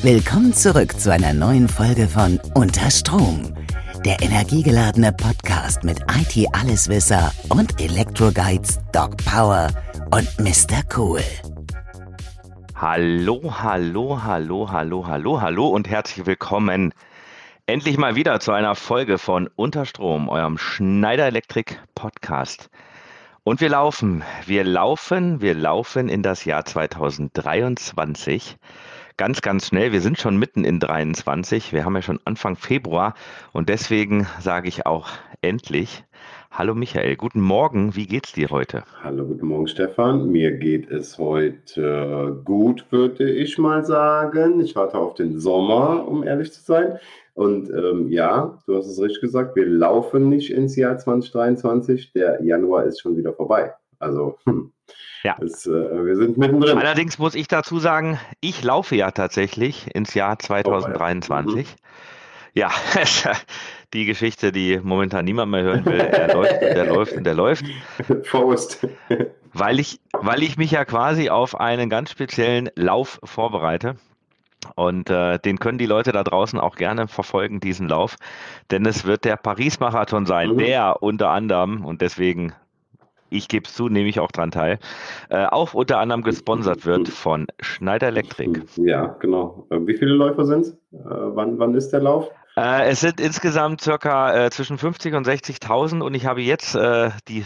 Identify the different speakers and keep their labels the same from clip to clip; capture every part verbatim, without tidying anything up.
Speaker 1: Willkommen zurück zu einer neuen Folge von Unter Strom, der energiegeladene Podcast mit I T-Alleswisser und Elektro-Guides Doc Power und Mister Cool.
Speaker 2: Hallo, hallo, hallo, hallo, hallo, hallo und herzlich willkommen endlich mal wieder zu einer Folge von Unter Strom, eurem Schneider Electric Podcast. Und wir laufen, wir laufen, wir laufen in das Jahr zweitausenddreiundzwanzig. Ganz, ganz schnell. Wir sind schon mitten in dreiundzwanzig. Wir haben ja schon Anfang Februar und deswegen sage ich auch endlich. Hallo Michael, guten Morgen. Wie geht's dir heute?
Speaker 3: Hallo, guten Morgen Stefan. Mir geht es heute gut, würde ich mal sagen. Ich warte auf den Sommer, um ehrlich zu sein. Und ähm, ja, du hast es richtig gesagt, wir laufen nicht ins Jahr zweitausenddreiundzwanzig. Der Januar ist schon wieder vorbei. Also hm.
Speaker 2: Ja.
Speaker 3: Das, äh, wir sind mittendrin.
Speaker 2: Allerdings muss ich dazu sagen, ich laufe ja tatsächlich ins Jahr zweitausenddreiundzwanzig.
Speaker 3: Oh,
Speaker 2: ja, die Geschichte, die momentan niemand mehr hören will. Er läuft und der läuft und der läuft.
Speaker 3: Faust.
Speaker 2: Weil ich, weil ich mich ja quasi auf einen ganz speziellen Lauf vorbereite. Und äh, den können die Leute da draußen auch gerne verfolgen, diesen Lauf. Denn es wird der Paris-Marathon sein,
Speaker 3: Mhm.
Speaker 2: der unter anderem, und deswegen, ich gebe es zu, nehme ich auch dran teil, äh, auch unter anderem gesponsert wird von Schneider Electric.
Speaker 3: Ja, genau. Äh, Wie viele Läufer sind es? Äh, wann, wann ist der Lauf?
Speaker 2: Äh, es sind insgesamt circa äh, zwischen fünfzig und sechzigtausend und ich habe jetzt äh, die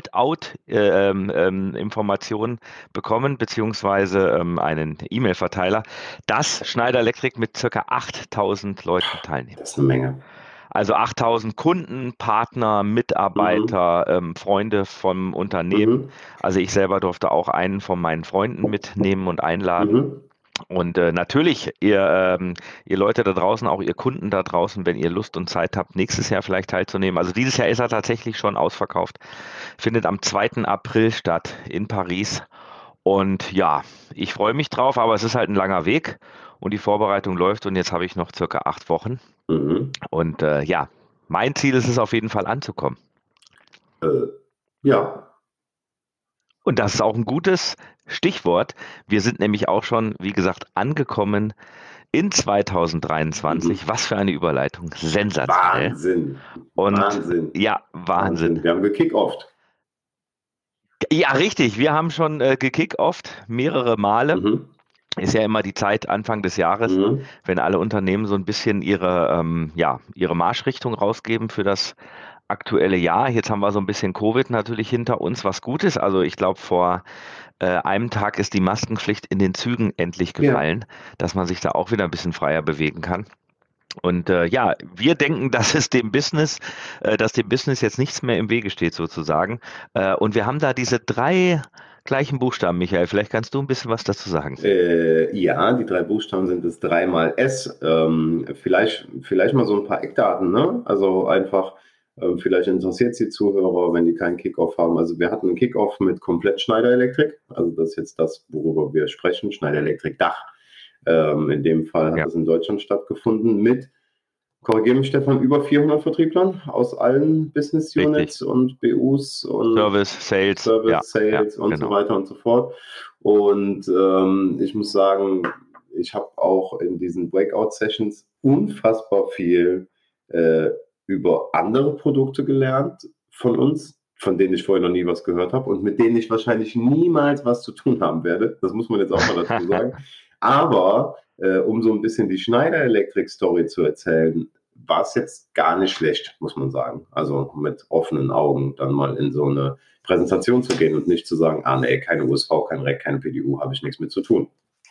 Speaker 2: Sold-Out-Information bekommen, beziehungsweise ähm, einen E-Mail-Verteiler, dass Schneider Electric mit circa achttausend Leuten teilnimmt.
Speaker 3: Das ist eine Menge.
Speaker 2: Also achttausend Kunden, Partner, Mitarbeiter,
Speaker 3: Mhm.
Speaker 2: ähm, Freunde vom Unternehmen.
Speaker 3: Mhm.
Speaker 2: Also ich selber durfte auch einen von meinen Freunden mitnehmen und einladen.
Speaker 3: Mhm.
Speaker 2: Und äh, natürlich, ihr, ähm, ihr Leute da draußen, auch ihr Kunden da draußen, wenn ihr Lust und Zeit habt, nächstes Jahr vielleicht teilzunehmen. Also dieses Jahr ist er tatsächlich schon ausverkauft. Findet am zweiten April statt in Paris. Und ja, ich freue mich drauf, aber es ist halt ein langer Weg und die Vorbereitung läuft und jetzt habe ich noch circa acht Wochen.
Speaker 3: Mhm.
Speaker 2: Und äh, ja, mein Ziel ist es auf jeden Fall anzukommen.
Speaker 3: Äh, ja.
Speaker 2: Und das ist auch ein gutes Stichwort. Wir sind nämlich auch schon, wie gesagt, angekommen in zweitausenddreiundzwanzig.
Speaker 3: Mhm.
Speaker 2: Was für eine Überleitung. Sensationell.
Speaker 3: Wahnsinn.
Speaker 2: Und
Speaker 3: Wahnsinn.
Speaker 2: ja, Wahnsinn.
Speaker 3: Wir haben gekickt-offt.
Speaker 2: Ja, richtig. Wir haben schon äh, gekickt-offt mehrere Male.
Speaker 3: Mhm.
Speaker 2: Ist ja immer die Zeit Anfang des Jahres,
Speaker 3: Mhm.
Speaker 2: wenn alle Unternehmen so ein bisschen ihre, ähm, ja, ihre Marschrichtung rausgeben für das aktuelle Jahr. Jetzt haben wir so ein bisschen Covid natürlich hinter uns, was gut ist. Also ich glaube, vor äh, einem Tag ist die Maskenpflicht in den Zügen endlich gefallen, ja, dass man sich da auch wieder ein bisschen freier bewegen kann. Und äh, ja, wir denken, dass es dem Business, äh, dass dem Business jetzt nichts mehr im Wege steht sozusagen. Äh, und wir haben da diese drei gleichen Buchstaben, Michael. Vielleicht kannst du ein bisschen was dazu sagen.
Speaker 3: Äh, ja, die drei Buchstaben sind das dreimal S. Ähm, vielleicht, vielleicht mal so ein paar Eckdaten, ne? Also einfach, ähm, vielleicht interessiert es die Zuhörer, wenn die keinen Kickoff haben. Also wir hatten einen Kickoff mit komplett Schneider Electric. Also das ist jetzt das, worüber wir sprechen, Schneider Electric Dach. Ähm, in dem Fall hat
Speaker 2: Ja.
Speaker 3: es in Deutschland stattgefunden mit, korrigiere mich Stefan, über vierhundert Vertrieblern aus allen Business Units
Speaker 2: Richtig.
Speaker 3: und B Us und
Speaker 2: Service, Sales,
Speaker 3: Service,
Speaker 2: ja,
Speaker 3: Sales
Speaker 2: ja,
Speaker 3: und
Speaker 2: genau.
Speaker 3: so weiter und so fort. Und ähm, ich muss sagen, ich habe auch in diesen Breakout-Sessions unfassbar viel äh, über andere Produkte gelernt von uns, von denen ich vorher noch nie was gehört habe und mit denen ich wahrscheinlich niemals was zu tun haben werde. Das muss man jetzt auch mal dazu sagen. Aber äh, um so ein bisschen die Schneider Electric Story zu erzählen, war es jetzt gar nicht schlecht, muss man sagen. Also mit offenen Augen dann mal in so eine Präsentation zu gehen und nicht zu sagen, ah nee, keine U S V, kein R E C, keine P D U, habe ich nichts mit zu tun.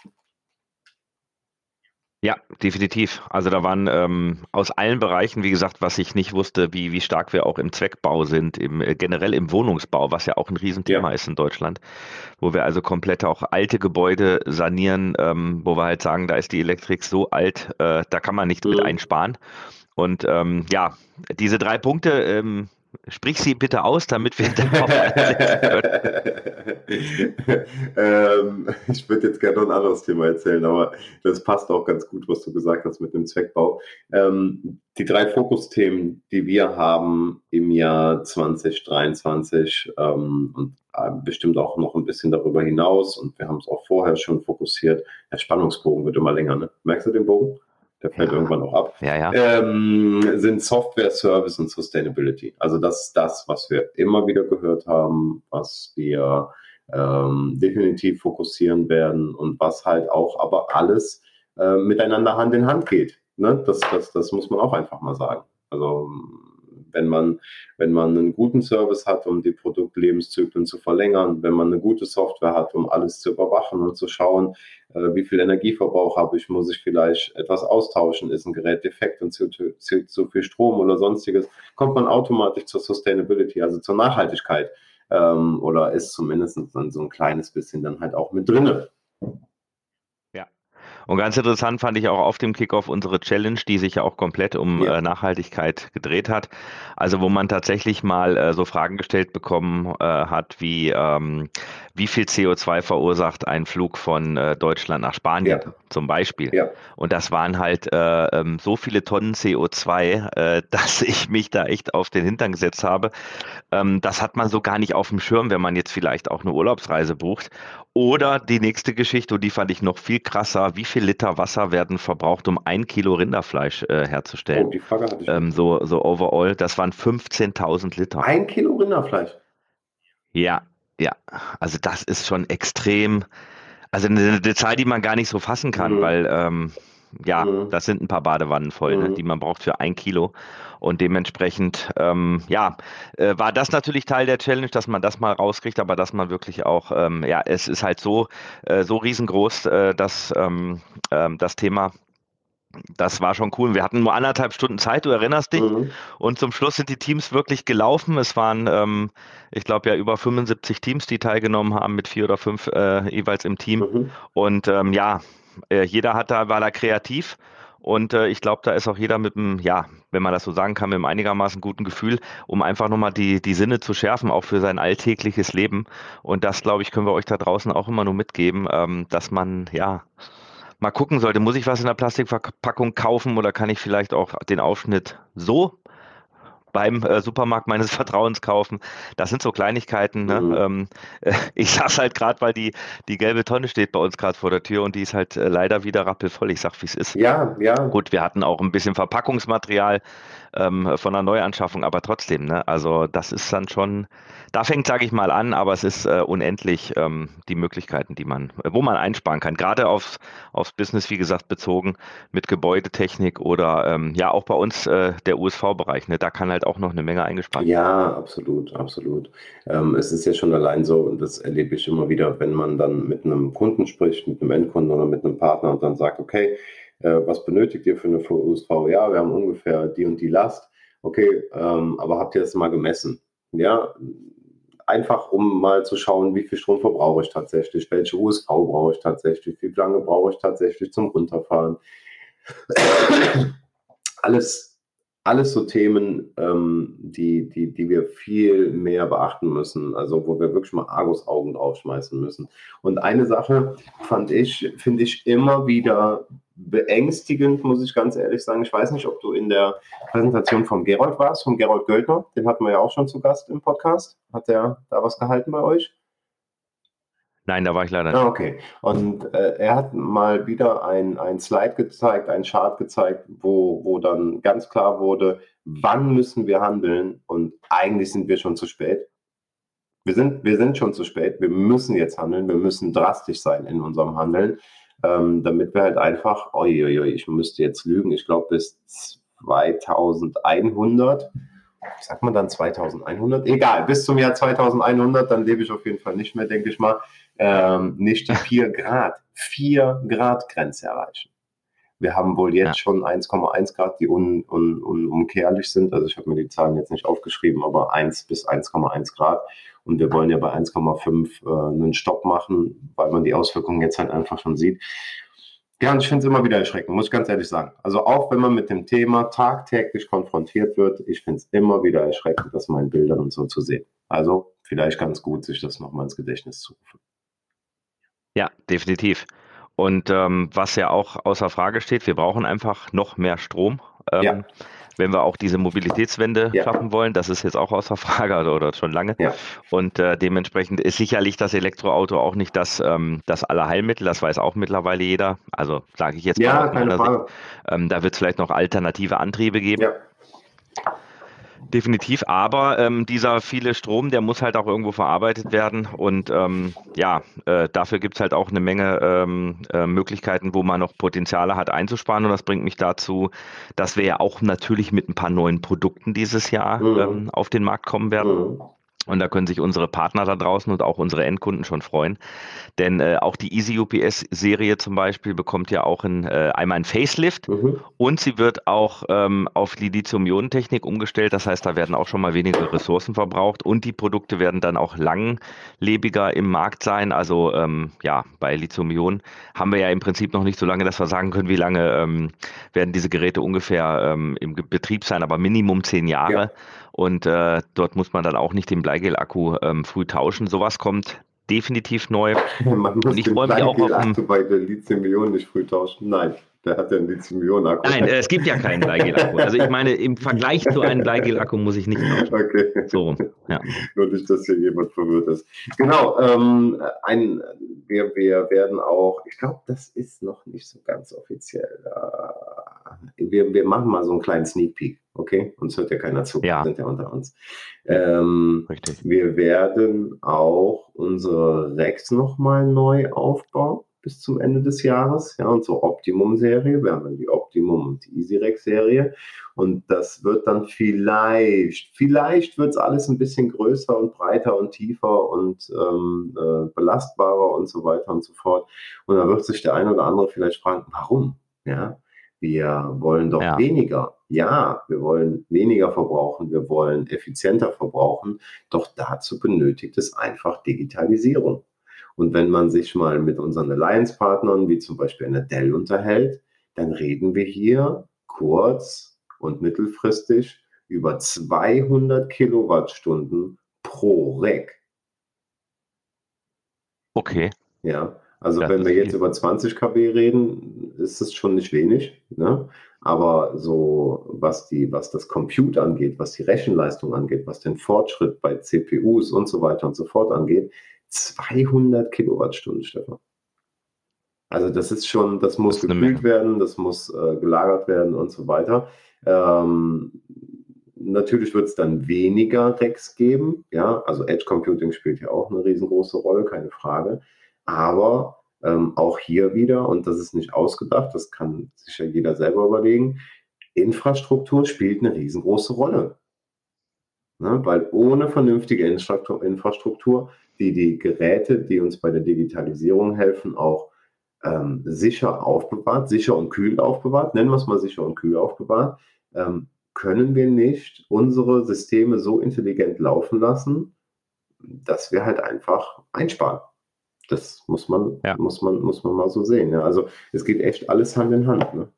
Speaker 2: Ja, definitiv. Also da waren ähm, aus allen Bereichen, wie gesagt, was ich nicht wusste, wie, wie stark wir auch im Zweckbau sind, im, äh, generell im Wohnungsbau, was ja auch ein Riesenthema
Speaker 3: Ja.
Speaker 2: ist in Deutschland, wo wir also komplett auch alte Gebäude sanieren, ähm, wo wir halt sagen, da ist die Elektrik so alt, äh, da kann man nichts
Speaker 3: Mhm.
Speaker 2: mit einsparen. Und ähm, ja, diese drei Punkte, ähm, Sprich sie bitte aus, damit wir darauf
Speaker 3: einsetzen können. ähm, ich würde jetzt gerne noch ein anderes Thema erzählen, aber das passt auch ganz gut, was du gesagt hast mit dem Zweckbau. Ähm, die drei Fokusthemen, die wir haben im Jahr zwanzig dreiundzwanzig ähm, und äh, bestimmt auch noch ein bisschen darüber hinaus, und wir haben es auch vorher schon fokussiert, der Spannungsbogen wird immer länger, ne? Merkst du den Bogen? Der fällt ja irgendwann auch ab,
Speaker 2: ja, ja.
Speaker 3: Ähm, sind Software, Service und Sustainability. Also das ist das, was wir immer wieder gehört haben, was wir ähm, definitiv fokussieren werden und was halt auch aber alles äh, miteinander Hand in Hand geht. Ne? Das, das, das muss man auch einfach mal sagen. Also wenn man, wenn man einen guten Service hat, um die Produktlebenszyklen zu verlängern, wenn man eine gute Software hat, um alles zu überwachen und zu schauen, äh, wie viel Energieverbrauch habe ich, muss ich vielleicht etwas austauschen, ist ein Gerät defekt und zu, zu, zu viel Strom oder sonstiges, kommt man automatisch zur Sustainability, also zur Nachhaltigkeit, ähm, oder ist zumindest dann so ein kleines bisschen dann halt auch mit drinne.
Speaker 2: Und ganz interessant fand ich auch auf dem Kickoff unsere Challenge, die sich ja auch komplett um
Speaker 3: Ja.
Speaker 2: äh, Nachhaltigkeit gedreht hat. Also wo man tatsächlich mal äh, so Fragen gestellt bekommen äh, hat, wie ähm, wie viel C O zwei verursacht ein Flug von äh, Deutschland nach Spanien
Speaker 3: Ja.
Speaker 2: zum Beispiel.
Speaker 3: Ja.
Speaker 2: Und das waren halt äh, ähm, so viele Tonnen C O zwei, äh, dass ich mich da echt auf den Hintern gesetzt habe. Ähm, das hat man so gar nicht auf dem Schirm, wenn man jetzt vielleicht auch eine Urlaubsreise bucht. Oder die nächste Geschichte, und die fand ich noch viel krasser: Wie viel Liter Wasser werden verbraucht, um ein Kilo Rinderfleisch äh, herzustellen?
Speaker 3: Oh, die Frage hatte ich
Speaker 2: Ähm,
Speaker 3: nicht.
Speaker 2: so, so overall, das waren fünfzehntausend Liter.
Speaker 3: Ein Kilo Rinderfleisch?
Speaker 2: Ja, ja. Also das ist schon extrem, also eine, eine Zahl, die man gar nicht so fassen kann,
Speaker 3: Mhm.
Speaker 2: weil ähm, ja,
Speaker 3: Mhm.
Speaker 2: das sind ein paar Badewannen voll, ne,
Speaker 3: Mhm.
Speaker 2: die man braucht für ein Kilo. Und dementsprechend, ähm, ja, äh, war das natürlich Teil der Challenge, dass man das mal rauskriegt, aber dass man wirklich auch, ähm, ja, es ist halt so, äh, so riesengroß, äh, dass ähm, ähm, das Thema. Das war schon cool. Wir hatten nur anderthalb Stunden Zeit, du erinnerst dich.
Speaker 3: Mhm.
Speaker 2: Und zum Schluss sind die Teams wirklich gelaufen. Es waren, ähm, ich glaube, ja über fünfundsiebzig Teams, die teilgenommen haben, mit vier oder fünf äh, jeweils im Team.
Speaker 3: Mhm.
Speaker 2: Und ähm, ja, äh, jeder hat da, war da kreativ. Und äh, ich glaube, da ist auch jeder mit einem, ja, wenn man das so sagen kann, mit einem einigermaßen guten Gefühl, um einfach nochmal die, die Sinne zu schärfen, auch für sein alltägliches Leben. Und das, glaube ich, können wir euch da draußen auch immer nur mitgeben, ähm, dass man, ja, mal gucken sollte, muss ich was in der Plastikverpackung kaufen oder kann ich vielleicht auch den Aufschnitt so beim äh, Supermarkt meines Vertrauens kaufen? Das sind so Kleinigkeiten, ne?
Speaker 3: Mhm.
Speaker 2: Ähm, äh, ich sag's halt gerade, weil die, die gelbe Tonne steht bei uns gerade vor der Tür und die ist halt äh, leider wieder rappelvoll. Ich sag, wie es ist.
Speaker 3: Ja, ja.
Speaker 2: Gut, wir hatten auch ein bisschen Verpackungsmaterial ähm, von der Neuanschaffung, aber trotzdem, ne? Also das ist dann schon, da fängt, sage ich mal, an, aber es ist äh, unendlich ähm, die Möglichkeiten, die man, wo man einsparen kann. Gerade aufs, aufs Business, wie gesagt, bezogen mit Gebäudetechnik oder ähm, ja auch bei uns äh, der U S V-Bereich, ne? Da kann halt auch noch eine Menge eingespart werden.
Speaker 3: Ja, absolut, absolut. Ähm, es ist ja schon allein so, und das erlebe ich immer wieder, wenn man dann mit einem Kunden spricht, mit einem Endkunden oder mit einem Partner und dann sagt, okay, äh, was benötigt ihr für eine U S V? Ja, wir haben ungefähr die und die Last. Okay, ähm, aber habt ihr das mal gemessen? Ja, einfach um mal zu schauen, wie viel Strom verbrauche ich tatsächlich, welche U S V brauche ich tatsächlich, wie lange brauche ich tatsächlich zum Runterfahren. Alles, alles so Themen, ähm, die, die, die wir viel mehr beachten müssen, also wo wir wirklich mal Argusaugen draufschmeißen müssen. Und eine Sache fand ich, finde ich immer wieder beängstigend, muss ich ganz ehrlich sagen. Ich weiß nicht, ob du in der Präsentation von Gerold warst, von Gerold Göldner. Den hatten wir ja auch schon zu Gast im Podcast. Hat der da was gehalten bei euch?
Speaker 2: Nein, da war ich leider
Speaker 3: Ah,
Speaker 2: nicht.
Speaker 3: okay. Und äh, er hat mal wieder ein, ein Slide gezeigt, ein Chart gezeigt, wo, wo dann ganz klar wurde, wann müssen wir handeln, und eigentlich sind wir schon zu spät. Wir sind, wir sind schon zu spät, wir müssen jetzt handeln, wir müssen drastisch sein in unserem Handeln, ähm, damit wir halt einfach, oi, oi, oi, ich müsste jetzt lügen, ich glaube bis zweitausendeinhundert, sagt man dann zweitausendeinhundert? Egal, bis zum Jahr zweitausendeinhundert, dann lebe ich auf jeden Fall nicht mehr, denke ich mal, ähm, nicht die vier Grad, vier Grad Grenze erreichen. Wir haben wohl jetzt
Speaker 2: Ja.
Speaker 3: schon eins Komma eins Grad, die un, un, unumkehrlich sind. Also ich habe mir die Zahlen jetzt nicht aufgeschrieben, aber eins bis eins Komma eins Grad. Und wir wollen ja bei eins Komma fünf äh, einen Stopp machen, weil man die Auswirkungen jetzt halt einfach schon sieht. Ja, und ich finde es immer wieder erschreckend, muss ich ganz ehrlich sagen. Also auch wenn man mit dem Thema tagtäglich konfrontiert wird, ich finde es immer wieder erschreckend, das mal in Bildern und so zu sehen. Also vielleicht ganz gut, sich das nochmal ins Gedächtnis zu rufen.
Speaker 2: Ja, definitiv. Und ähm, was ja auch außer Frage steht, wir brauchen einfach noch mehr Strom. Ähm,
Speaker 3: Ja.
Speaker 2: Wenn wir auch diese Mobilitätswende
Speaker 3: Ja.
Speaker 2: schaffen wollen, das ist jetzt auch außer Frage oder, oder schon lange.
Speaker 3: Ja.
Speaker 2: Und äh, dementsprechend ist sicherlich das Elektroauto auch nicht das, ähm, das Allerheilmittel, das weiß auch mittlerweile jeder. Also sage ich jetzt mal
Speaker 3: Ja,
Speaker 2: aus
Speaker 3: keine
Speaker 2: meiner
Speaker 3: Frage.
Speaker 2: Sicht. Ähm, da wird es vielleicht noch alternative Antriebe geben.
Speaker 3: Ja.
Speaker 2: Definitiv, aber ähm, dieser viele Strom, der muss halt auch irgendwo verarbeitet werden und ähm, ja, äh, dafür gibt es halt auch eine Menge ähm, äh, Möglichkeiten, wo man noch Potenziale hat einzusparen und das bringt mich dazu, dass wir ja auch natürlich mit ein paar neuen Produkten dieses Jahr
Speaker 3: Mhm.
Speaker 2: ähm, auf den Markt kommen werden.
Speaker 3: Mhm.
Speaker 2: Und da können sich unsere Partner da draußen und auch unsere Endkunden schon freuen. Denn äh, auch die Easy U P S-Serie zum Beispiel bekommt ja auch ein, äh, einmal ein Facelift
Speaker 3: Mhm.
Speaker 2: und sie wird auch ähm, auf die Lithium-Ionen-Technik umgestellt. Das heißt, da werden auch schon mal weniger Ressourcen verbraucht und die Produkte werden dann auch langlebiger im Markt sein. Also ähm, ja, bei Lithium-Ionen haben wir ja im Prinzip noch nicht so lange, dass wir sagen können, wie lange ähm, werden diese Geräte ungefähr ähm, im Ge- Betrieb sein, aber Minimum zehn Jahre.
Speaker 3: Ja.
Speaker 2: Und äh, dort muss man dann auch nicht den Bleigel-Akku ähm, früh tauschen. Sowas kommt definitiv neu.
Speaker 3: Man muss
Speaker 2: Und ich
Speaker 3: den
Speaker 2: freue mich auch auf ein.
Speaker 3: Bleigel-Akku bei der Lithium-Ionen nicht früh tauschen. Nein, der hat ja einen Lithium-Ionen-Akku.
Speaker 2: Nein, äh, es gibt ja keinen Bleigel-Akku. Also ich meine, im Vergleich zu einem Bleigel-Akku muss ich nicht tauschen.
Speaker 3: Okay.
Speaker 2: So rum, ja.
Speaker 3: Nur nicht, dass hier jemand verwirrt ist. Genau, ähm, ein, wir, wir werden auch, ich glaube, das ist noch nicht so ganz offiziell. Äh, wir, wir machen mal so einen kleinen Sneak Peek, okay? Uns hört ja keiner zu,
Speaker 2: Ja.
Speaker 3: sind ja unter uns. Ähm,
Speaker 2: Richtig.
Speaker 3: wir werden auch unsere Rex nochmal neu aufbauen bis zum Ende des Jahres. Ja, unsere Optimum-Serie. Wir haben dann die Optimum und die EasyRex-Serie. Und das wird dann vielleicht, vielleicht wird es alles ein bisschen größer und breiter und tiefer und ähm, äh, belastbarer und so weiter und so fort. Und da wird sich der eine oder andere vielleicht fragen, warum? Ja, wir wollen doch
Speaker 2: Ja.
Speaker 3: weniger. Ja, wir wollen weniger verbrauchen, wir wollen effizienter verbrauchen. Doch dazu benötigt es einfach Digitalisierung. Und wenn man sich mal mit unseren Alliance-Partnern, wie zum Beispiel einer Dell, unterhält, dann reden wir hier kurz- und mittelfristig über zweihundert Kilowattstunden pro Rack.
Speaker 2: Okay.
Speaker 3: Ja, also
Speaker 2: Das
Speaker 3: wenn
Speaker 2: ist
Speaker 3: wir jetzt
Speaker 2: viel.
Speaker 3: über zwanzig Kilowatt reden, ist es schon nicht wenig, ne? Aber so, was die, was das Compute angeht, was die Rechenleistung angeht, was den Fortschritt bei C P Us und so weiter und so fort angeht, zweihundert Kilowattstunden, Stefan. Also das ist schon, das muss
Speaker 2: Das ist eine
Speaker 3: gekühlt
Speaker 2: Menge.
Speaker 3: werden, das muss äh, gelagert werden und so weiter. Ähm, natürlich wird es dann weniger Racks geben, ja, also Edge Computing spielt ja auch eine riesengroße Rolle, keine Frage. Aber ähm, auch hier wieder, und das ist nicht ausgedacht, das kann sich ja jeder selber überlegen, Infrastruktur spielt eine riesengroße Rolle. Ne? Weil ohne vernünftige Infrastruktur, Infrastruktur, die die Geräte, die uns bei der Digitalisierung helfen, auch ähm, sicher aufbewahrt, sicher und kühl aufbewahrt, nennen wir es mal sicher und kühl aufbewahrt, ähm, können wir nicht unsere Systeme so intelligent laufen lassen, dass wir halt einfach einsparen. Das muss man,
Speaker 2: Ja.
Speaker 3: muss man, muss man mal so sehen. Ja? Also es geht echt alles Hand in Hand. Ne?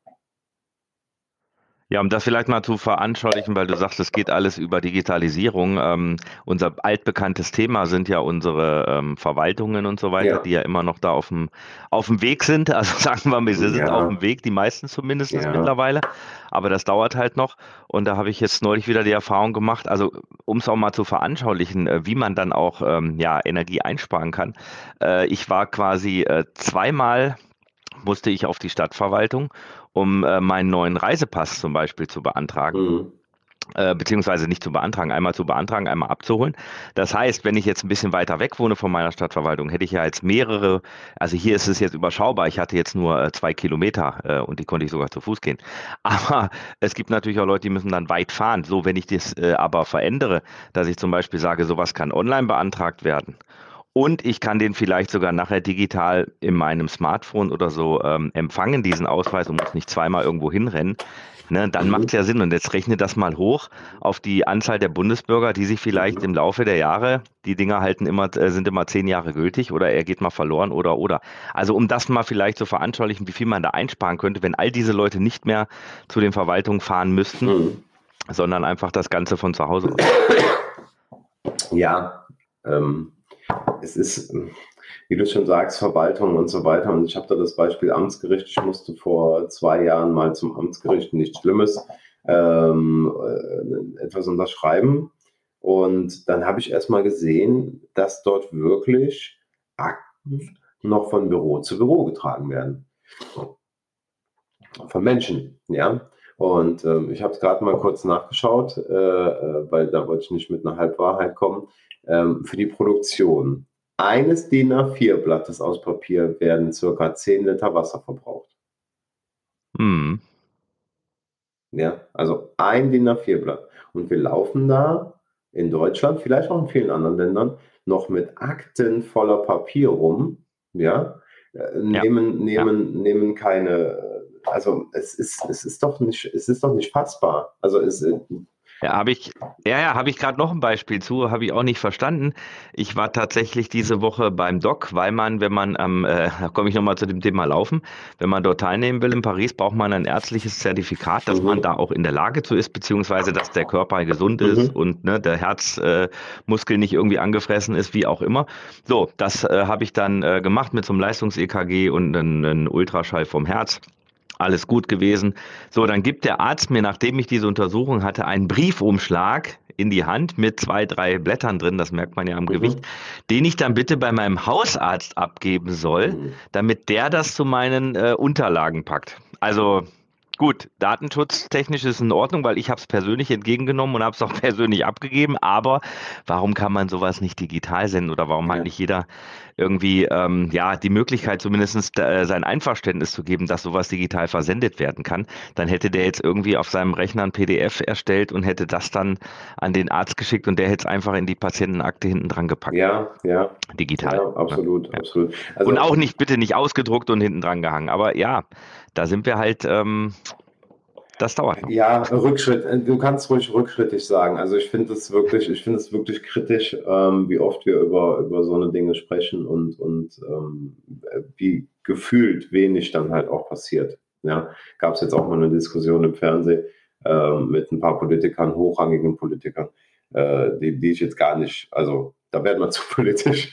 Speaker 2: Ja, um das vielleicht mal zu veranschaulichen, weil du sagst, es geht alles über Digitalisierung. Ähm, unser altbekanntes Thema sind ja unsere ähm, Verwaltungen und so weiter,
Speaker 3: Ja.
Speaker 2: die ja immer noch da auf dem, auf dem Weg sind. Also sagen wir mal, sie sind
Speaker 3: Ja.
Speaker 2: auf dem Weg, die meisten zumindest
Speaker 3: Ja.
Speaker 2: mittlerweile. Aber das dauert halt noch. Und da habe ich jetzt neulich wieder die Erfahrung gemacht, also um es auch mal zu veranschaulichen, äh, wie man dann auch ähm, ja, Energie einsparen kann. Äh, ich war quasi äh, zweimal musste ich auf die Stadtverwaltung, um äh, meinen neuen Reisepass zum Beispiel zu beantragen.
Speaker 3: Mhm.
Speaker 2: Äh, beziehungsweise nicht zu beantragen, einmal zu beantragen, einmal abzuholen. Das heißt, wenn ich jetzt ein bisschen weiter weg wohne von meiner Stadtverwaltung, hätte ich ja jetzt mehrere, also hier ist es jetzt überschaubar, ich hatte jetzt nur äh, zwei Kilometer äh, und die konnte ich sogar zu Fuß gehen. Aber es gibt natürlich auch Leute, die müssen dann weit fahren. So, wenn ich das äh, aber verändere, dass ich zum Beispiel sage, sowas kann online beantragt werden Und ich kann den vielleicht sogar nachher digital in meinem Smartphone oder so ähm, empfangen, diesen Ausweis, und muss nicht zweimal irgendwo hinrennen. Ne, dann macht es
Speaker 3: Mhm.
Speaker 2: ja Sinn. Und jetzt rechne das mal hoch auf die Anzahl der Bundesbürger, die sich vielleicht
Speaker 3: Mhm.
Speaker 2: im Laufe der Jahre, die Dinger halten immer, äh, sind immer zehn Jahre gültig oder er geht mal verloren oder oder. Also um das mal vielleicht zu veranschaulichen, wie viel man da einsparen könnte, wenn all diese Leute nicht mehr zu den Verwaltungen fahren müssten,
Speaker 3: Mhm.
Speaker 2: sondern einfach das Ganze von zu Hause aus.
Speaker 3: Ja, ähm, es ist, wie du schon sagst, Verwaltung und so weiter. Und ich habe da das Beispiel Amtsgericht. Ich musste vor zwei Jahren mal zum Amtsgericht, nichts Schlimmes, ähm, äh, etwas unterschreiben. Und dann habe ich erst mal gesehen, dass dort wirklich Akten noch von Büro zu Büro getragen werden. Von Menschen, ja. Und ähm, ich habe es gerade mal kurz nachgeschaut, äh, äh, weil da wollte ich nicht mit einer Halbwahrheit kommen. Ähm, für die Produktion eines D I N A vier Blattes aus Papier werden circa zehn Liter Wasser verbraucht.
Speaker 2: Hm.
Speaker 3: Ja, also ein D I N A vier Blatt. Und wir laufen da in Deutschland, vielleicht auch in vielen anderen Ländern, noch mit Akten voller Papier rum, ja, äh,
Speaker 2: Ja,
Speaker 3: nehmen,
Speaker 2: ja.
Speaker 3: nehmen, nehmen keine, also es ist, es ist doch nicht, es ist doch nicht fassbar. Also es, äh,
Speaker 2: Ja, habe ich, ja, ja, habe ich gerade noch ein Beispiel zu, habe ich auch nicht verstanden. Ich war tatsächlich diese Woche beim Doc, weil man, wenn man am, äh, da komme ich nochmal zu dem Thema Laufen, wenn man dort teilnehmen will in Paris, braucht man ein ärztliches Zertifikat, dass man
Speaker 3: mhm,
Speaker 2: da auch in der Lage zu ist, beziehungsweise dass der Körper gesund ist
Speaker 3: mhm,
Speaker 2: und ne, der Herzmuskel äh, Muskel nicht irgendwie angefressen ist, wie auch immer. So, das äh, habe ich dann äh, gemacht mit so einem Leistungs-E K G und einem Ultraschall vom Herz. Alles gut gewesen. So, dann gibt der Arzt mir, nachdem ich diese Untersuchung hatte, einen Briefumschlag in die Hand mit zwei, drei Blättern drin, das merkt man ja am Gewicht,
Speaker 3: mhm,
Speaker 2: den ich dann bitte bei meinem Hausarzt abgeben soll,
Speaker 3: mhm.
Speaker 2: damit der das zu meinen äh, Unterlagen packt. Also gut, datenschutztechnisch ist in Ordnung, weil ich habe es persönlich entgegengenommen und habe es auch persönlich abgegeben, aber warum kann man sowas nicht digital senden oder warum hat
Speaker 3: Ja.
Speaker 2: nicht jeder irgendwie ähm, ja die Möglichkeit, zumindest äh, sein Einverständnis zu geben, dass sowas digital versendet werden kann? Dann hätte der jetzt irgendwie auf seinem Rechner ein P D F erstellt und hätte das dann an den Arzt geschickt und der hätte es einfach in die Patientenakte hinten dran gepackt.
Speaker 3: Ja, ja,
Speaker 2: Digital.
Speaker 3: ja,
Speaker 2: Ne?
Speaker 3: absolut,
Speaker 2: Ja.
Speaker 3: absolut.
Speaker 2: Und
Speaker 3: Also
Speaker 2: auch nicht, bitte nicht ausgedruckt und hinten dran gehangen. Aber ja, da sind wir halt, ähm, das dauert noch.
Speaker 3: ja, Rückschritt. äh, Du kannst ruhig rückschrittig sagen. Also ich finde es wirklich, ich finde es wirklich kritisch, ähm, wie oft wir über, über so eine Dinge sprechen und, und ähm, wie gefühlt wenig dann halt auch passiert. Ja, gab es jetzt auch mal eine Diskussion im Fernsehen ähm, mit ein paar Politikern, hochrangigen Politikern, äh, die, die ich jetzt gar nicht, also da werden wir zu politisch.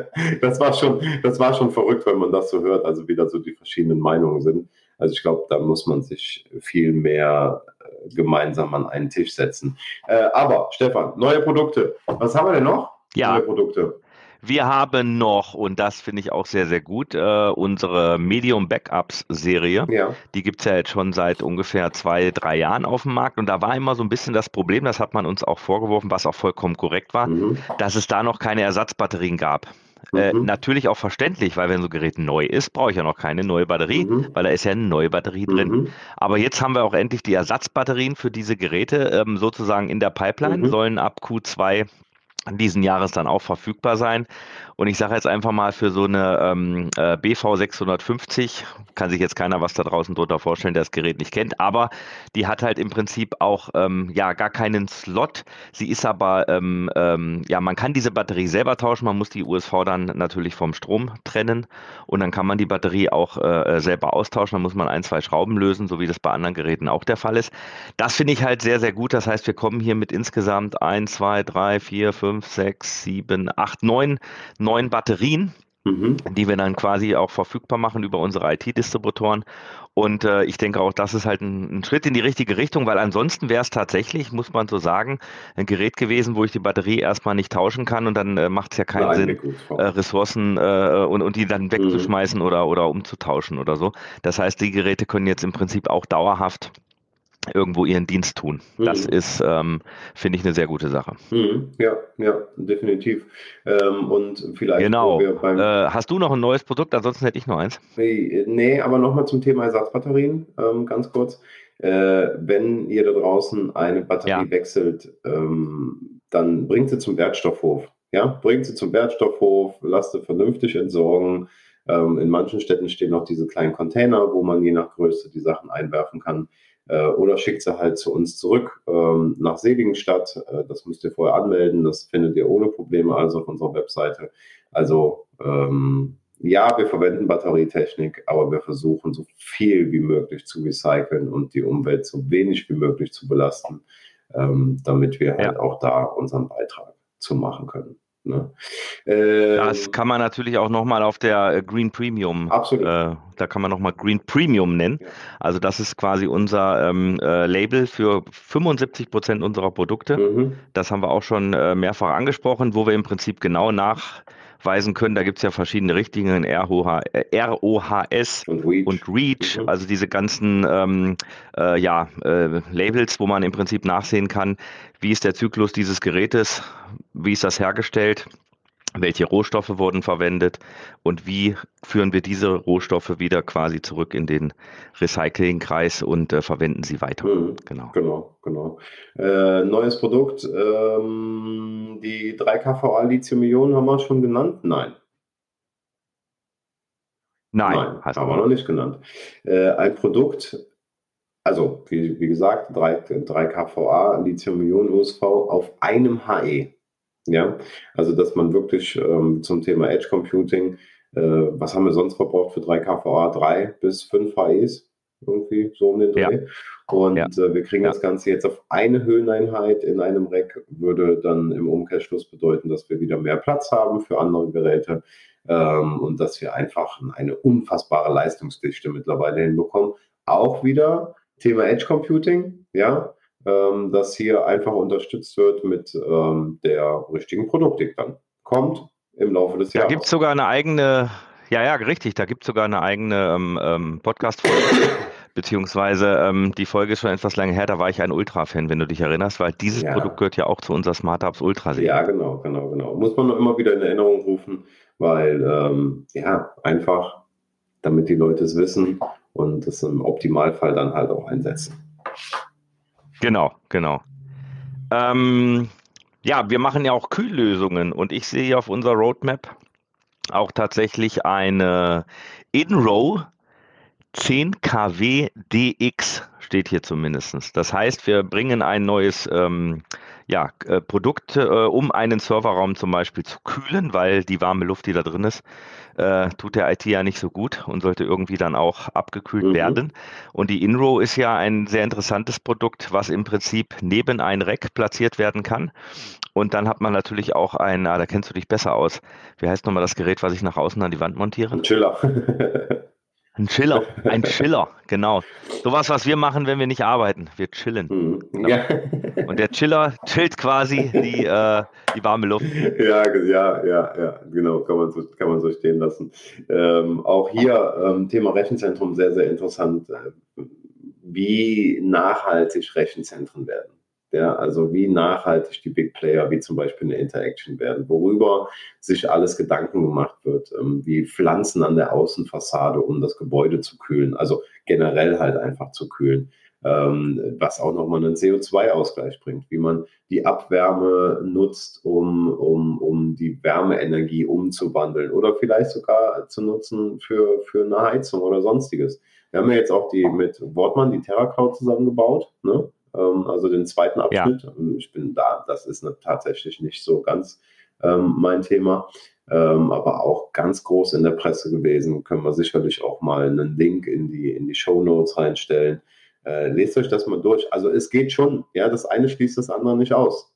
Speaker 3: Das war schon, das war schon verrückt, wenn man das so hört, also wie da so die verschiedenen Meinungen sind. Also ich glaube, da muss man sich viel mehr äh, gemeinsam an einen Tisch setzen. Äh, aber Stefan, neue Produkte. Was haben wir denn noch? Neue
Speaker 2: Ja,
Speaker 3: Produkte.
Speaker 2: wir haben noch, und das finde ich auch sehr, sehr gut, äh, unsere Medium Backups Serie.
Speaker 3: Ja.
Speaker 2: Die gibt es ja jetzt schon seit ungefähr zwei, drei Jahren auf dem Markt. Und da war immer so ein bisschen das Problem, das hat man uns auch vorgeworfen, was auch vollkommen korrekt war,
Speaker 3: Mhm.
Speaker 2: dass es da noch keine Ersatzbatterien gab. Äh,
Speaker 3: Mhm.
Speaker 2: natürlich auch verständlich, weil wenn so ein Gerät neu ist, brauche ich ja noch keine neue Batterie,
Speaker 3: Mhm.
Speaker 2: weil da ist ja eine neue Batterie drin.
Speaker 3: Mhm.
Speaker 2: Aber jetzt haben wir auch endlich die Ersatzbatterien für diese Geräte ähm, sozusagen in der Pipeline,
Speaker 3: Mhm.
Speaker 2: sollen ab Q zwei diesen Jahres dann auch verfügbar sein. Und ich sage jetzt einfach mal für so eine ähm, äh, B V sechshundertfünfzig, kann sich jetzt keiner was da draußen drunter vorstellen, der das Gerät nicht kennt, aber die hat halt im Prinzip auch ähm, ja gar keinen Slot. Sie ist aber, ähm, ähm, ja, man kann diese Batterie selber tauschen, man muss die U S V dann natürlich vom Strom trennen und dann kann man die Batterie auch äh, selber austauschen, dann muss man ein, zwei Schrauben lösen, so wie das bei anderen Geräten auch der Fall ist. Das finde ich halt sehr, sehr gut. Das heißt, wir kommen hier mit insgesamt eins, zwei, drei, vier, fünf, sechs, sieben, acht, neun, neun Batterien,
Speaker 3: Mhm.
Speaker 2: die wir dann quasi auch verfügbar machen über unsere I T-Distributoren. Und äh, ich denke auch, das ist halt ein, ein Schritt in die richtige Richtung, weil ansonsten wäre es tatsächlich, muss man so sagen, ein Gerät gewesen, wo ich die Batterie erstmal nicht tauschen kann und dann äh, macht es ja
Speaker 3: Eine
Speaker 2: keinen Sinn,
Speaker 3: Einweg-U S
Speaker 2: äh,
Speaker 3: V.
Speaker 2: Ressourcen äh, und, und die dann
Speaker 3: Mhm.
Speaker 2: wegzuschmeißen oder, oder umzutauschen oder so. Das heißt, die Geräte können jetzt im Prinzip auch dauerhaft irgendwo ihren Dienst tun. Das
Speaker 3: Mhm.
Speaker 2: ist, ähm, finde ich, eine sehr gute Sache.
Speaker 3: Mhm. Ja, ja, definitiv. Ähm, und vielleicht, wo
Speaker 2: Genau.
Speaker 3: wir
Speaker 2: Äh,
Speaker 3: beim
Speaker 2: hast du noch ein neues Produkt? Ansonsten hätte ich noch eins.
Speaker 3: Nee, nee, aber nochmal zum Thema Ersatzbatterien, ähm, ganz kurz. Äh, wenn ihr da draußen eine
Speaker 2: Ja,
Speaker 3: Batterie wechselt, ähm, dann bringt sie zum Wertstoffhof. Ja, bringt sie zum Wertstoffhof, lasst sie vernünftig entsorgen. Ähm, in manchen Städten stehen auch diese kleinen Container, wo man je nach Größe die Sachen einwerfen kann. Äh, oder schickt sie halt zu uns zurück ähm, nach Seligenstadt. Äh, das müsst ihr vorher anmelden. Das findet ihr ohne Probleme also auf unserer Webseite. Also ähm, ja, wir verwenden Batterietechnik, aber wir versuchen so viel wie möglich zu recyceln und die Umwelt so wenig wie möglich zu belasten, ähm, damit wir halt
Speaker 2: Ja.
Speaker 3: auch da unseren Beitrag zu machen können. Ne?
Speaker 2: Das
Speaker 3: Ähm,
Speaker 2: kann man natürlich auch nochmal auf der äh, Green Premium,
Speaker 3: absolut.
Speaker 2: äh, da kann man nochmal Green Premium nennen.
Speaker 3: Ja.
Speaker 2: Also das ist quasi unser ähm, äh, Label für fünfundsiebzig Prozent unserer Produkte.
Speaker 3: Mhm.
Speaker 2: Das haben wir auch schon äh, mehrfach angesprochen, wo wir im Prinzip genau nachweisen können. Da gibt es ja verschiedene Richtlinien, R O H, äh, R O H S
Speaker 3: Und Reach.
Speaker 2: und REACH,
Speaker 3: Mhm.
Speaker 2: also diese ganzen ähm, äh, ja, äh, Labels, wo man im Prinzip nachsehen kann, wie ist der Zyklus dieses Gerätes, wie ist das hergestellt, welche Rohstoffe wurden verwendet und wie führen wir diese Rohstoffe wieder quasi zurück in den Recyclingkreis und äh, verwenden sie weiter.
Speaker 3: Mhm.
Speaker 2: Genau.
Speaker 3: Genau, genau. Äh, neues Produkt, ähm, die drei K V A Lithium-Ionen haben wir schon genannt? Nein.
Speaker 2: Nein,
Speaker 3: Nein,
Speaker 2: hast
Speaker 3: haben
Speaker 2: du
Speaker 3: wir noch
Speaker 2: nicht.
Speaker 3: nicht genannt. Äh, ein Produkt, also wie, wie gesagt, drei K V A Lithium-Ionen-U S V auf einem H E. Ja, also dass man wirklich ähm, zum Thema Edge Computing, äh, was haben wir sonst verbraucht für drei K V A? Drei bis fünf H Es, irgendwie so um den
Speaker 2: Ja,
Speaker 3: Dreh. Und
Speaker 2: ja,
Speaker 3: äh, wir kriegen
Speaker 2: ja.
Speaker 3: das Ganze jetzt auf eine Höheneinheit in einem Rack, würde dann im Umkehrschluss bedeuten, dass wir wieder mehr Platz haben für andere Geräte ähm, und dass wir einfach eine unfassbare Leistungsdichte mittlerweile hinbekommen. Auch wieder Thema Edge Computing, ja, ähm, dass hier einfach unterstützt wird mit ähm, der richtigen Produktik dann. Kommt im Laufe des
Speaker 2: Da gibt es
Speaker 3: Jahres.
Speaker 2: sogar eine eigene, ja, ja, richtig, da gibt es sogar eine eigene ähm, ähm, Podcast-Folge, beziehungsweise ähm, die Folge ist schon etwas lange her, da war ich ein Ultra-Fan, wenn du dich erinnerst, weil dieses Produkt
Speaker 3: Ja,
Speaker 2: gehört ja auch zu unserer Smart Hubs
Speaker 3: ja,
Speaker 2: Ultra-Serie.
Speaker 3: genau, genau, genau. Muss man nur immer wieder in Erinnerung rufen, weil ähm, ja, einfach, damit die Leute es wissen und es im Optimalfall dann halt auch einsetzen.
Speaker 2: Genau, genau. Ähm, ja, wir machen ja auch Kühllösungen und ich sehe auf unserer Roadmap auch tatsächlich eine InRow zehn Kilowatt D X steht hier zumindest. Das heißt, wir bringen ein neues ähm, ja, äh, Produkt, äh, um einen Serverraum zum Beispiel zu kühlen, weil die warme Luft, die da drin ist, äh, tut der I T ja nicht so gut und sollte irgendwie dann auch abgekühlt
Speaker 3: Mhm.
Speaker 2: werden. Und die InRow ist ja ein sehr interessantes Produkt, was im Prinzip neben ein Rack platziert werden kann. Und dann hat man natürlich auch ein, ah, da kennst du dich besser aus. Wie heißt nochmal das Gerät, was ich nach außen an die Wand montiere?
Speaker 3: Ein Chiller.
Speaker 2: Ein Chiller, ein Chiller, genau. Sowas, was wir machen, wenn wir nicht arbeiten. Wir chillen.
Speaker 3: Mhm.
Speaker 2: Genau.
Speaker 3: Ja.
Speaker 2: Und der Chiller chillt quasi die, äh, die warme Luft.
Speaker 3: Ja, ge- ja, ja, ja, genau, kann man so, kann man so stehen lassen. Ähm, auch hier ähm, Thema Rechenzentrum sehr, sehr interessant, äh, wie nachhaltig Rechenzentren werden. Ja, also wie nachhaltig die Big Player, wie zum Beispiel eine Interaction werden, worüber sich alles Gedanken gemacht wird, ähm, wie Pflanzen an der Außenfassade, um das Gebäude zu kühlen, also generell halt einfach zu kühlen, ähm, was auch nochmal einen C O zwei Ausgleich bringt, wie man die Abwärme nutzt, um, um, um die Wärmeenergie umzuwandeln oder vielleicht sogar zu nutzen für, für eine Heizung oder sonstiges. Wir haben ja jetzt auch die mit Wortmann, die TerraCloud zusammengebaut, ne? Ähm, also den zweiten
Speaker 2: Ja,
Speaker 3: Abschnitt. Ich bin da, das ist ne, tatsächlich nicht so ganz ähm, mein Thema, ähm, aber auch ganz groß in der Presse gewesen. Können wir sicherlich auch mal einen Link in die, in die Shownotes reinstellen. Äh, lest euch das mal durch. Also es geht schon, ja, das eine schließt das andere nicht aus.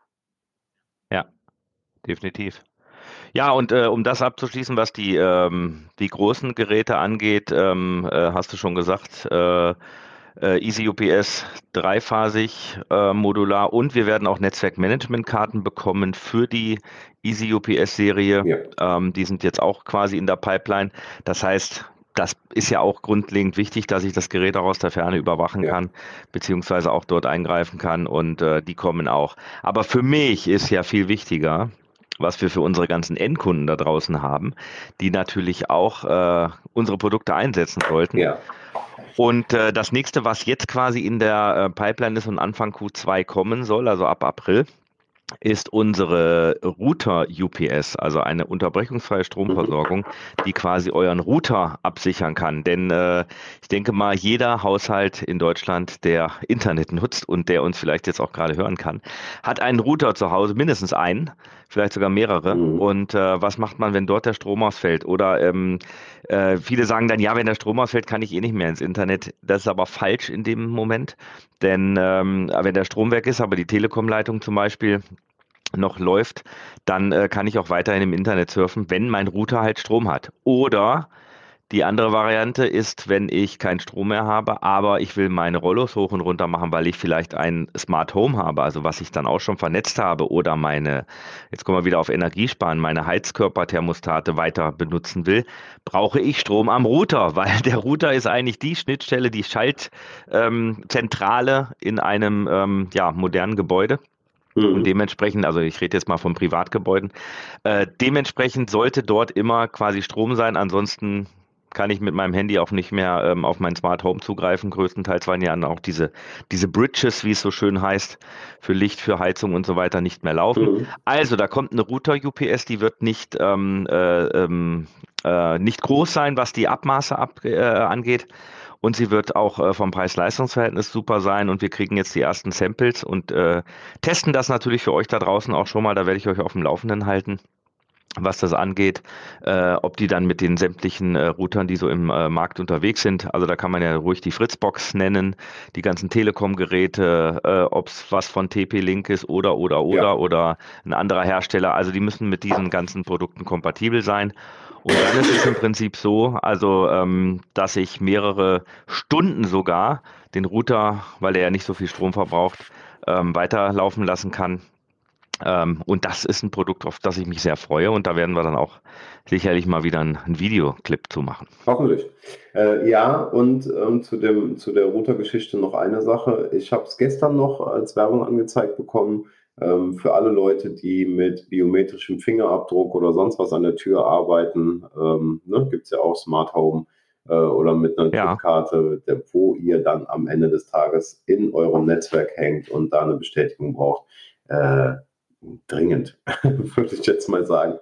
Speaker 2: ja, definitiv. Ja, und äh, um das abzuschließen, was die, ähm, die großen Geräte angeht, ähm, äh, hast du schon gesagt, äh, äh, Easy U P S dreiphasig, äh, modular und wir werden auch Netzwerkmanagementkarten bekommen für die Easy U P S-Serie.
Speaker 3: Ja,
Speaker 2: Ähm, die sind jetzt auch quasi in der Pipeline. Das heißt, das ist ja auch grundlegend wichtig, dass ich das Gerät auch aus der Ferne überwachen
Speaker 3: ja,
Speaker 2: kann, beziehungsweise auch dort eingreifen kann und äh, die kommen auch. Aber für mich ist ja viel wichtiger, was wir für unsere ganzen Endkunden da draußen haben, die natürlich auch äh, unsere Produkte einsetzen sollten.
Speaker 3: ja.
Speaker 2: Und äh, das nächste, was jetzt quasi in der äh, Pipeline ist und Anfang Q zwei kommen soll, also ab April, ist unsere Router-U P S, also eine unterbrechungsfreie Stromversorgung, die quasi euren Router absichern kann. Denn äh, ich denke mal, jeder Haushalt in Deutschland, der Internet nutzt und der uns vielleicht jetzt auch gerade hören kann, hat einen Router zu Hause, mindestens einen, vielleicht sogar mehrere.
Speaker 3: Mhm.
Speaker 2: Und äh, was macht man, wenn dort der Strom ausfällt? Oder ähm, äh, viele sagen dann, ja, wenn der Strom ausfällt, kann ich eh nicht mehr ins Internet. Das ist aber falsch in dem Moment. Denn ähm, wenn der Strom weg ist, aber die Telekom-Leitung zum Beispiel noch läuft, dann äh, kann ich auch weiterhin im Internet surfen, wenn mein Router halt Strom hat. Oder die andere Variante ist, wenn ich keinen Strom mehr habe, aber ich will meine Rollos hoch und runter machen, weil ich vielleicht ein Smart Home habe, also was ich dann auch schon vernetzt habe, oder meine, jetzt kommen wir wieder auf Energiesparen, meine Heizkörperthermostate weiter benutzen will, brauche ich Strom am Router, weil der Router ist eigentlich die Schnittstelle, die Schaltzentrale in einem ähm, ja, modernen Gebäude. Und
Speaker 3: Mhm.
Speaker 2: dementsprechend, also ich rede jetzt mal von Privatgebäuden, äh, dementsprechend sollte dort immer quasi Strom sein. Ansonsten kann ich mit meinem Handy auch nicht mehr ähm, auf mein Smart Home zugreifen. Größtenteils waren ja dann auch diese, diese Bridges, wie es so schön heißt, für Licht, für Heizung und so weiter nicht mehr laufen.
Speaker 3: Mhm.
Speaker 2: Also da kommt eine Router-U P S, die wird nicht, ähm, äh, ähm, äh, nicht groß sein, was die Abmaße ab, äh, angeht. Und sie wird auch äh, vom Preis-Leistungs-Verhältnis super sein. Und wir kriegen jetzt die ersten Samples und äh, testen das natürlich für euch da draußen auch schon mal. Da werde ich euch auf dem Laufenden halten, was das angeht, äh, ob die dann mit den sämtlichen äh, Routern, die so im äh, Markt unterwegs sind, also da kann man ja ruhig die Fritzbox nennen, die ganzen Telekom-Geräte, äh, ob es was von T P-Link ist oder, oder,
Speaker 3: Ja.
Speaker 2: oder, oder ein anderer Hersteller, also die müssen mit diesen ganzen Produkten kompatibel sein. Und dann ist es im Prinzip so, also ähm, dass ich mehrere Stunden sogar den Router, weil er ja nicht so viel Strom verbraucht, ähm, weiterlaufen lassen kann. Ähm, und das ist ein Produkt, auf das ich mich sehr freue. Und da werden wir dann auch sicherlich mal wieder einen, einen Videoclip zu machen.
Speaker 3: Hoffentlich. Äh, ja, und ähm, zu dem, zu der Router-Geschichte noch eine Sache. Ich habe es gestern noch als Werbung angezeigt bekommen, ähm, für alle Leute, die mit biometrischem Fingerabdruck oder sonst was an der Tür arbeiten. Ähm, ne, gibt es ja auch Smart Home äh, oder mit einer
Speaker 2: Ja,
Speaker 3: Chipkarte, der, wo ihr dann am Ende des Tages in eurem Netzwerk hängt und da eine Bestätigung braucht. Äh, Dringend, würde ich jetzt mal sagen.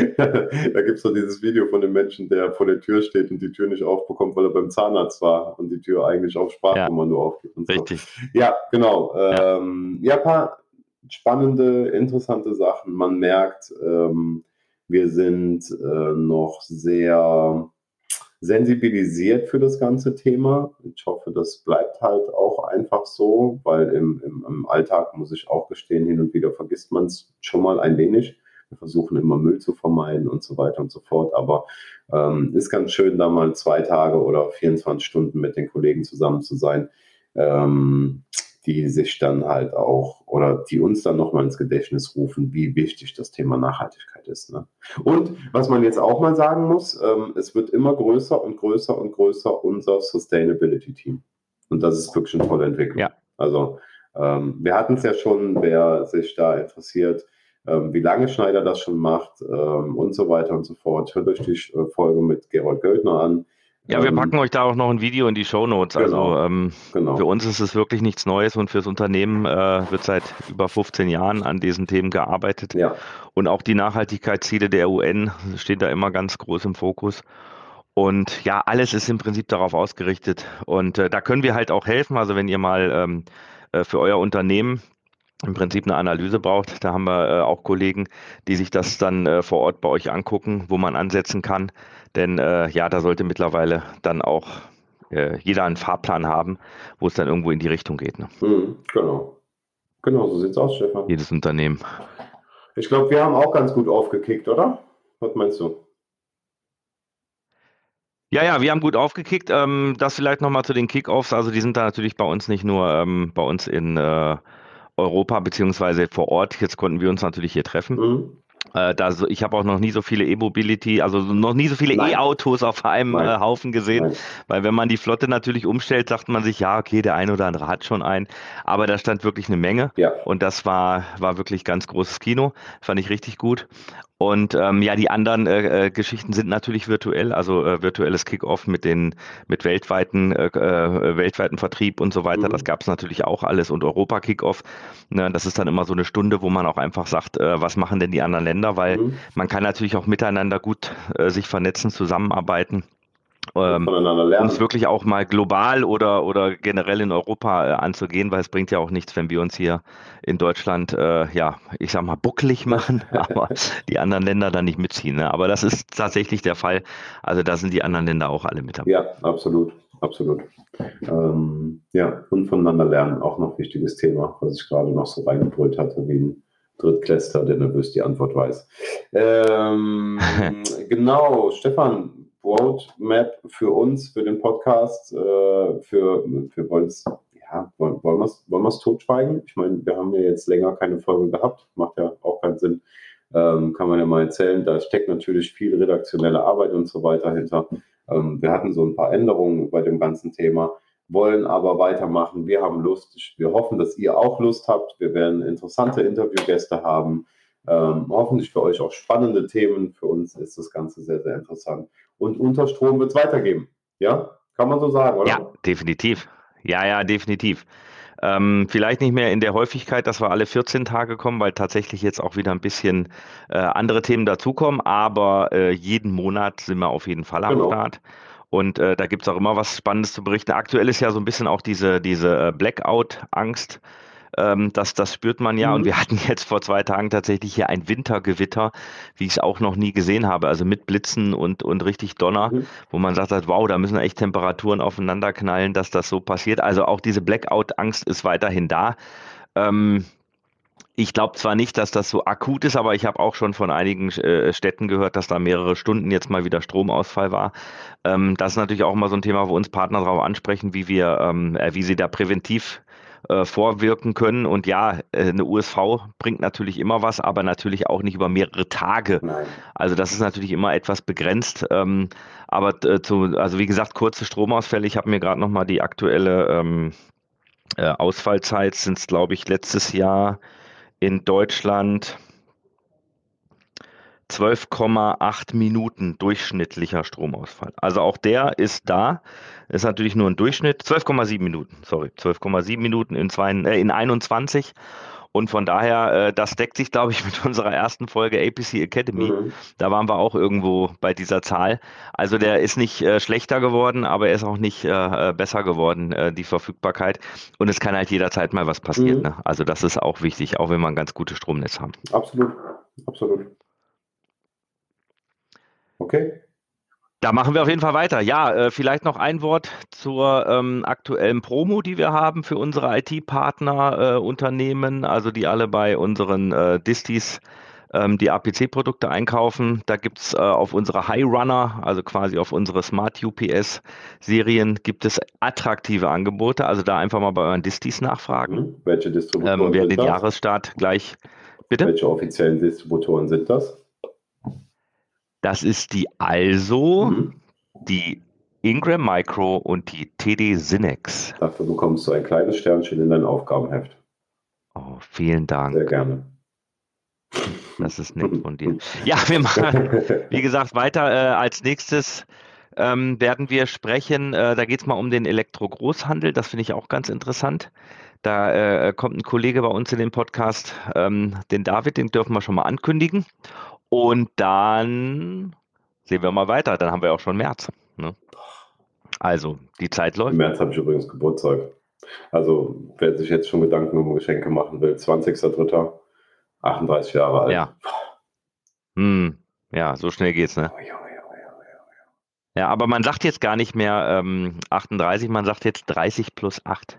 Speaker 3: Da gibt es doch dieses Video von dem Menschen, der vor der Tür steht und die Tür nicht aufbekommt, weil er beim Zahnarzt war und die Tür eigentlich auf
Speaker 2: ja,
Speaker 3: Sprachkommando aufgeht und so.
Speaker 2: richtig.
Speaker 3: Ja, genau.
Speaker 2: Ja.
Speaker 3: Ähm, ja, ein paar spannende, interessante Sachen. Man merkt, ähm, wir sind äh, noch sehr sensibilisiert für das ganze Thema. Ich hoffe, das bleibt halt auch einfach so, weil im, im, im Alltag, muss ich auch gestehen, hin und wieder vergisst man es schon mal ein wenig. Wir versuchen immer Müll zu vermeiden und so weiter und so fort. Aber ähm, ist ganz schön, da mal zwei Tage oder vierundzwanzig Stunden mit den Kollegen zusammen zu sein, ähm, die sich dann halt auch oder die uns dann nochmal ins Gedächtnis rufen, wie wichtig das Thema Nachhaltigkeit ist. Ne? Und was man jetzt auch mal sagen muss, ähm, es wird immer größer und größer und größer unser Sustainability-Team. Und das ist wirklich eine tolle Entwicklung.
Speaker 2: Ja.
Speaker 3: Also ähm, wir hatten es ja schon, wer sich da interessiert, ähm, wie lange Schneider das schon macht ähm, und so weiter und so fort. Hört euch die äh, Folge mit Gerold Göldner an.
Speaker 2: Ja, wir
Speaker 3: Ähm,
Speaker 2: packen euch da auch noch ein Video in die Shownotes. Also
Speaker 3: Genau,
Speaker 2: ähm,
Speaker 3: genau.
Speaker 2: für uns ist es wirklich nichts Neues und fürs Unternehmen äh, wird seit über fünfzehn Jahren an diesen Themen gearbeitet.
Speaker 3: Ja.
Speaker 2: Und auch die Nachhaltigkeitsziele der U N stehen da immer ganz groß im Fokus. Und ja, alles ist im Prinzip darauf ausgerichtet. Und äh, da können wir halt auch helfen. Also wenn ihr mal ähm, äh, für euer Unternehmen im Prinzip eine Analyse braucht, da haben wir äh, auch Kollegen, die sich das dann äh, vor Ort bei euch angucken, wo man ansetzen kann. Denn äh, ja, da sollte mittlerweile dann auch äh, jeder einen Fahrplan haben, wo es dann irgendwo in die Richtung geht. Ne?
Speaker 3: Mhm, genau. Genau, so sieht's aus, Stefan.
Speaker 2: Jedes Unternehmen.
Speaker 3: Ich glaube, wir haben auch ganz gut aufgekickt, oder? Was meinst du?
Speaker 2: Ja, ja, wir haben gut aufgekickt. Ähm, das vielleicht nochmal zu den Kickoffs. Also die sind da natürlich bei uns nicht nur ähm, bei uns in äh, Europa beziehungsweise vor Ort. Jetzt konnten wir uns natürlich hier treffen.
Speaker 3: Mhm.
Speaker 2: Äh, da so, ich habe auch noch nie so viele E-Mobility, also noch nie so viele
Speaker 3: Nein.
Speaker 2: E-Autos auf einem äh,
Speaker 3: Nein.
Speaker 2: Haufen gesehen,
Speaker 3: Nein.
Speaker 2: weil wenn man die Flotte natürlich umstellt, sagt man sich, ja, okay, der eine oder andere hat schon einen, aber da stand wirklich eine Menge
Speaker 3: Ja.
Speaker 2: und das war, war wirklich ganz großes Kino, fand ich richtig gut. Und ähm, ja, die anderen äh, äh, Geschichten sind natürlich virtuell, also äh, virtuelles Kick-Off mit den mit weltweiten äh, äh, weltweiten Vertrieb und so weiter. Das
Speaker 3: Mhm.
Speaker 2: gab es natürlich auch alles und Europa Kick-Off. Ne, das ist dann immer so eine Stunde, wo man auch einfach sagt, äh, was machen denn die anderen Länder, weil
Speaker 3: Mhm.
Speaker 2: man kann natürlich auch miteinander gut äh, sich vernetzen, zusammenarbeiten.
Speaker 3: Und
Speaker 2: Ähm,
Speaker 3: voneinander
Speaker 2: um es
Speaker 3: lernen.
Speaker 2: wirklich auch mal global oder, oder generell in Europa äh, anzugehen, weil es bringt ja auch nichts, wenn wir uns hier in Deutschland, äh, ja, ich sag mal, bucklig machen, aber die anderen Länder dann nicht mitziehen. Ne? Aber das ist tatsächlich der Fall. Also da sind die anderen Länder auch alle mit dabei.
Speaker 3: Ja, absolut, absolut. Ähm, ja, und voneinander lernen, auch noch wichtiges Thema, was ich gerade noch so reingebrüllt hatte, wie ein Drittklässler, der nervös die Antwort weiß. Ähm, genau, Stefan, Roadmap für uns, für den Podcast, äh, für, für wollen's, ja, wollen, wollen wir es wollen wir's totschweigen? Ich meine, wir haben ja jetzt länger keine Folge gehabt, macht ja auch keinen Sinn. Ähm, kann man ja mal erzählen, da steckt natürlich viel redaktionelle Arbeit und so weiter hinter. Ähm, wir hatten so ein paar Änderungen bei dem ganzen Thema, wollen aber weitermachen. Wir haben Lust. Wir hoffen, dass ihr auch Lust habt. Wir werden interessante Interviewgäste haben. Ähm, hoffentlich für euch auch spannende Themen. Für uns ist das Ganze sehr, sehr interessant. Und unter Strom wird es weitergeben. Ja, kann man so sagen, oder?
Speaker 2: Ja, definitiv. Ja, ja, definitiv. Ähm, vielleicht nicht mehr in der Häufigkeit, dass wir alle vierzehn Tage kommen, weil tatsächlich jetzt auch wieder ein bisschen äh, andere Themen dazukommen, aber äh, jeden Monat sind wir auf jeden Fall am
Speaker 3: Genau.
Speaker 2: Start. Und äh, da gibt es auch immer was Spannendes zu berichten. Aktuell ist ja so ein bisschen auch diese, diese äh, Blackout-Angst. Ähm, das, das spürt man ja. Und
Speaker 3: Mhm.
Speaker 2: wir hatten jetzt vor zwei Tagen tatsächlich hier ein Wintergewitter, wie ich es auch noch nie gesehen habe. Also mit Blitzen und, und richtig Donner,
Speaker 3: Mhm.
Speaker 2: wo man sagt, hat, wow, da müssen echt Temperaturen aufeinander knallen, dass das so passiert. Also auch diese Blackout-Angst ist weiterhin da. Ähm, ich glaube zwar nicht, dass das so akut ist, aber ich habe auch schon von einigen äh, Städten gehört, dass da mehrere Stunden jetzt mal wieder Stromausfall war. Ähm, das ist natürlich auch immer so ein Thema, wo uns Partner darauf ansprechen, wie wir, ähm, äh, wie sie da präventiv äh, vorwirken können. Und ja, äh, eine U S V bringt natürlich immer was, aber natürlich auch nicht über mehrere Tage.
Speaker 3: Nein.
Speaker 2: Also das ist natürlich immer etwas begrenzt. Ähm, aber äh, zu, also wie gesagt, kurze Stromausfälle. Ich habe mir gerade noch mal die aktuelle ähm, äh, Ausfallzeit sind es, glaube ich, letztes Jahr in Deutschland zwölf Komma acht Minuten durchschnittlicher Stromausfall. Also auch der ist da. Ist natürlich nur ein Durchschnitt. zwölf Komma sieben Minuten, sorry. zwölf Komma sieben Minuten in, zwei, äh, in einundzwanzig. Und von daher, äh, das deckt sich, glaube ich, mit unserer ersten Folge A P C Academy.
Speaker 3: Mhm.
Speaker 2: Da waren wir auch irgendwo bei dieser Zahl. Also der ist nicht äh, schlechter geworden, aber er ist auch nicht äh, besser geworden, äh, die Verfügbarkeit. Und es kann halt jederzeit mal was passieren.
Speaker 3: Mhm.
Speaker 2: Ne? Also das ist auch wichtig, auch wenn wir ein ganz gutes Stromnetz haben.
Speaker 3: Absolut. Absolut. Okay.
Speaker 2: Da machen wir auf jeden Fall weiter. Ja, äh, vielleicht noch ein Wort zur ähm, aktuellen Promo, die wir haben für unsere I T-Partner, äh, Unternehmen, also die alle bei unseren äh, Distis ähm, die A P C-Produkte einkaufen. Da gibt es äh, auf unsere High Runner, also quasi auf unsere Smart U P S-Serien, gibt es attraktive Angebote. Also da einfach mal bei euren Distis nachfragen.
Speaker 3: Mhm. Welche Distributoren
Speaker 2: Ähm, wer
Speaker 3: sind
Speaker 2: den
Speaker 3: das?
Speaker 2: Jahresstart gleich, bitte?
Speaker 3: Welche offiziellen Distributoren sind das?
Speaker 2: Das ist die Also,
Speaker 3: Mhm.
Speaker 2: die Ingram Micro und die T D Synnex.
Speaker 3: Dafür bekommst du ein kleines Sternchen in dein Aufgabenheft.
Speaker 2: Oh, vielen Dank.
Speaker 3: Sehr gerne.
Speaker 2: Das ist nett von dir. Ja, wir machen, wie gesagt, weiter. Äh, als nächstes ähm, werden wir sprechen, äh, da geht es mal um den Elektro-Großhandel. Das finde ich auch ganz interessant. Da äh, kommt ein Kollege bei uns in den Podcast, ähm, den David, den dürfen wir schon mal ankündigen. Und dann sehen wir mal weiter. Dann haben wir auch schon März. Ne? Also, die Zeit
Speaker 3: Im
Speaker 2: läuft.
Speaker 3: März habe ich übrigens Geburtstag. Also, wer sich jetzt schon Gedanken um Geschenke machen will, zwanzigster dritter achtunddreißig Jahre alt.
Speaker 2: Ja. Hm. Ja, so schnell geht's, ne?
Speaker 3: Oh, ja, ja, ja, ja.
Speaker 2: Ja, aber man sagt jetzt gar nicht mehr ähm, achtunddreißig, man sagt jetzt dreißig plus acht.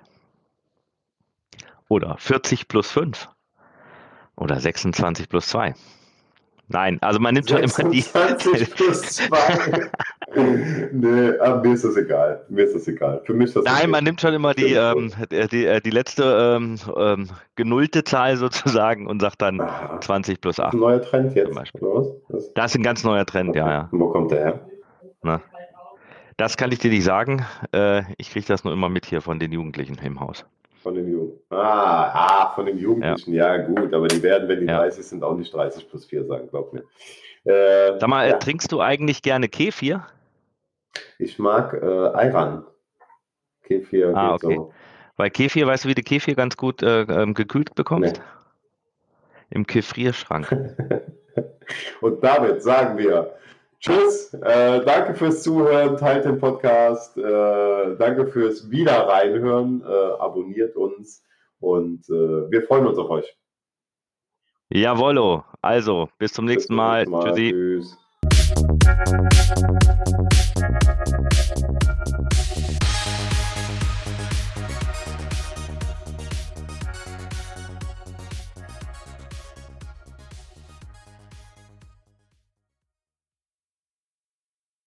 Speaker 2: Oder vierzig plus fünf. Oder sechsundzwanzig plus zwei. Nein, also man nimmt schon immer die.
Speaker 3: sechsundzwanzig plus zwei. Nee, aber mir ist das egal. Mir ist das egal. Für mich ist das
Speaker 2: Nein,
Speaker 3: okay.
Speaker 2: man nimmt schon immer die, ähm, die, die, die letzte ähm, ähm, genullte Zahl sozusagen und sagt dann
Speaker 3: Aha.
Speaker 2: zwanzig plus
Speaker 3: Das ist
Speaker 2: acht.
Speaker 3: ein neuer Trend jetzt,
Speaker 2: Zum Beispiel.
Speaker 3: oder was? Das,
Speaker 2: Das ist ein ganz neuer Trend,
Speaker 3: okay.
Speaker 2: ja, ja.
Speaker 3: Und wo kommt der her?
Speaker 2: Na, das kann ich dir nicht sagen. Äh, ich kriege das nur immer mit hier von den Jugendlichen im Haus.
Speaker 3: Von den Jugend. Ah, ah, von den Jugendlichen, ja. ja gut, aber die werden, wenn die ja. dreißig sind, auch nicht dreißig plus vier sein, glaub mir.
Speaker 2: Äh, Sag mal, ja. trinkst du eigentlich gerne Kefir?
Speaker 3: Ich mag äh, Ayran. Kefir
Speaker 2: ah,
Speaker 3: geht
Speaker 2: okay.
Speaker 3: so.
Speaker 2: Weil Kefir, weißt du, wie du Kefir ganz gut äh, ähm, gekühlt bekommst? Nee. Im Kefrierschrank.
Speaker 3: Und damit sagen wir Tschüss, äh, danke fürs Zuhören, teilt den Podcast, äh, danke fürs Wieder reinhören, äh, abonniert uns und äh, wir freuen uns auf euch.
Speaker 2: Jawollo, also bis zum nächsten
Speaker 3: bis zum
Speaker 2: Mal.
Speaker 3: Nächsten Mal.
Speaker 2: Tschüssi.
Speaker 3: Tschüss.